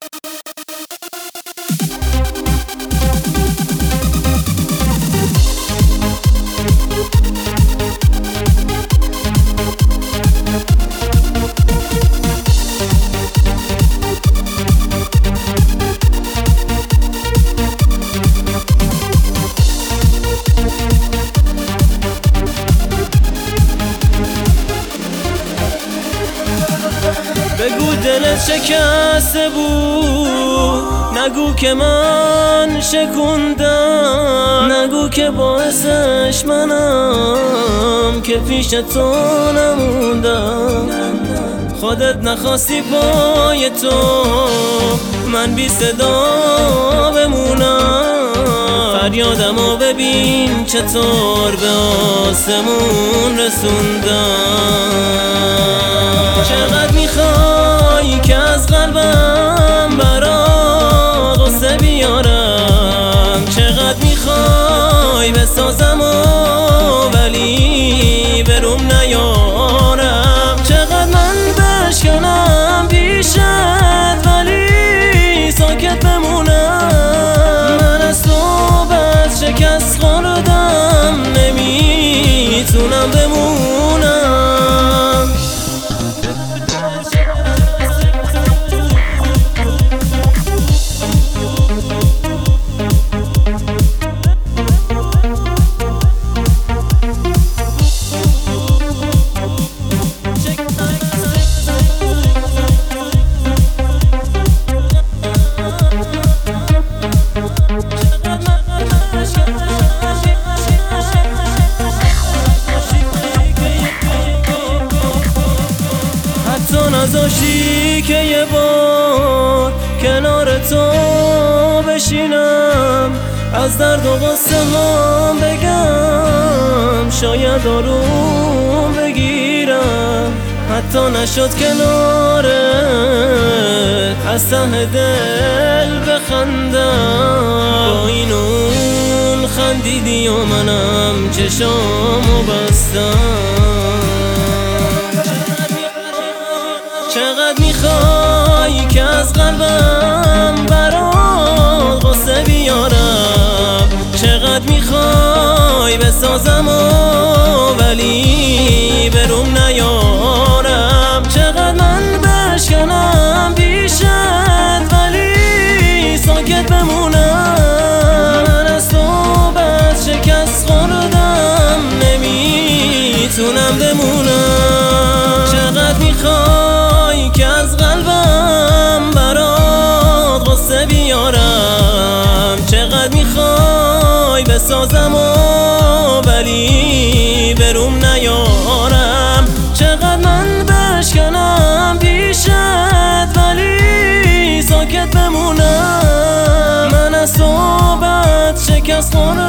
بگو دلت شکسته بود، نگو که من شکوندم، نگو که باعثش منم که پیش تو نموندم. خودت نخواستی پای تو من بی صدا بمونم، فریادمو ببین چطور به آسمون رسوندم. چقدر میخوای که از قلبم برات غصه بیارم، چقدر میخوای بسازم ولی بروم نیارم، چقدر من بشکنم پیشت ولی ساکت بمونم. من از تو بس شکست خوردم نمیتونم بمونم. نذاشتی که یه بار کنار تو بشینم، از درد و غصه هم بگم، شاید آروم بگیرم. حتی نشد کنارت از ته دل بخندم، با این اون خندیدی و منم چشامو بستم. چقدر میخوای که از قلبم برات غصه بیارم، چقدر میخوای بسازم ولی بروم نیارم، چقدر من بشکنم پیشت ولی ساکت بمونم. من از تو بس شکست خوردم نمیتونم بمونم. چقدر میخوای که از قلبم برات غصه بیارم، چقدر میخوای بسازم ولی بروم نیارم، چقدر من بشکنم پیشت ولی ساکت بمونم. من از تو بد شکست خوردم